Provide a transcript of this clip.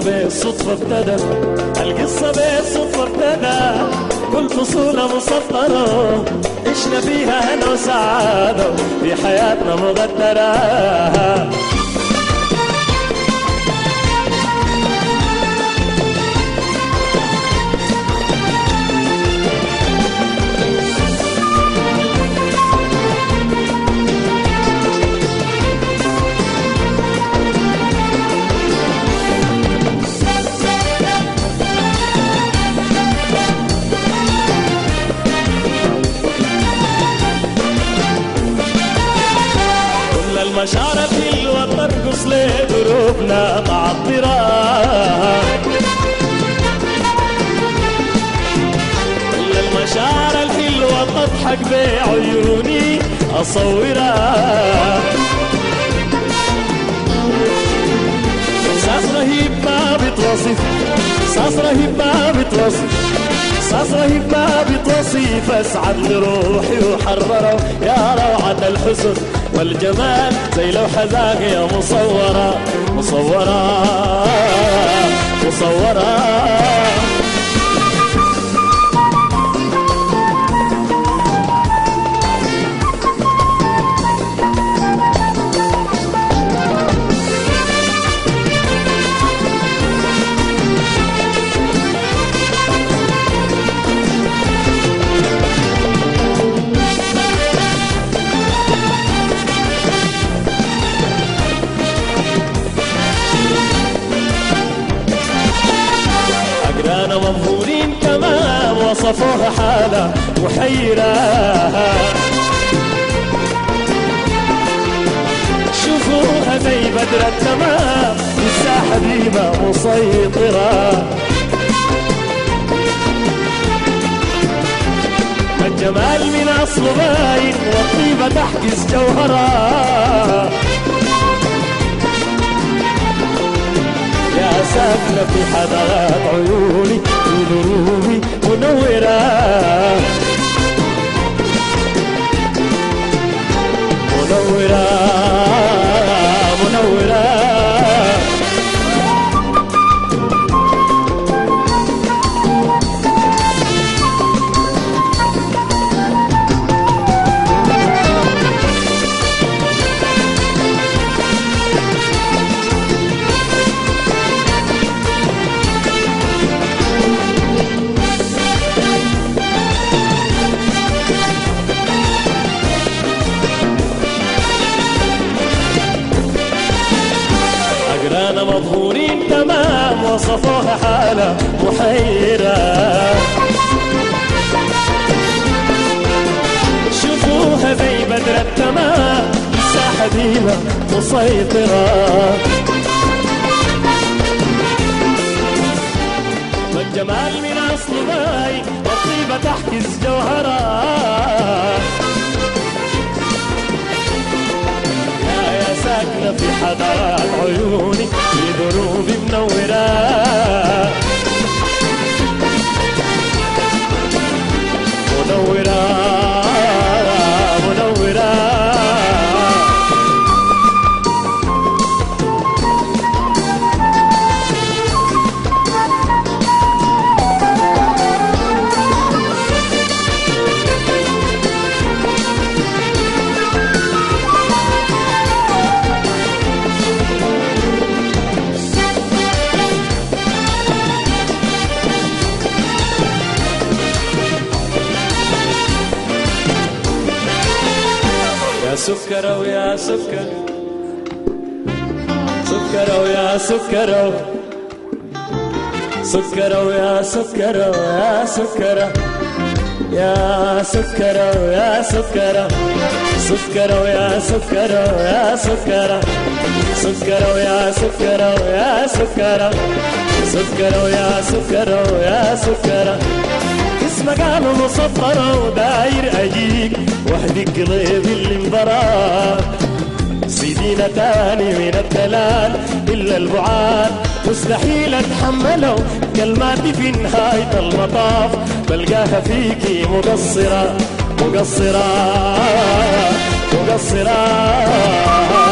بالصدفة ابتدى، القصة بالصدفة ابتدى، كل فصولها مسطرة، عشنا فيها هنا وسعادة في حياتنا مغدرة. المشاعر الحلوة ترقص لدروبنا معطرة، كل المشاعر الحلوة تضحك بعيوني أصورها، إحساس رهيب ما بتوصف، إحساس رهيب ما بتوصف، إحساس رهيب ما بتوصف، أسعد لروحي وحرره يا روعة الحسن والجمال، زي لوحة زاهية مصورة مصورة مصورة. مبهورين تمام وصفوها حالة محيرة، شوفوها زي بدر التمام الساحة ديما مسيطرة، الجمال من أصل باين والطيبة تحجز جوهرة، يا ساكنة في حدقات عيوني ودروبي منورة منورة منورة. مبهورين تمام وصفوها حالة محيرة، شوفوها زي بدر التمام الساحة ديما مسيطرة، والجمال من أصل باين والطيبة تحجز جوهرة، ساكنة في حدقات عيوني في دروبي منورة، منورة منورة. سكر ويا سكر، سكر ويا سكر، سكر ويا سكر يا سكر، يا سكر ويا سكر، سكر ويا سكر يا سكر، سكر ويا سكر يا سكر، سكر ويا سكر يا سكر. اسمك قالوا مصفرة وداير أجيك وحدي قلبي اللي انبراك، سيدينا تاني من الدلال إلا البعاد مستحيل أتحمله، كلماتي في نهاية المطاف بلقاها فيكي مقصرة مقصرة مقصرة.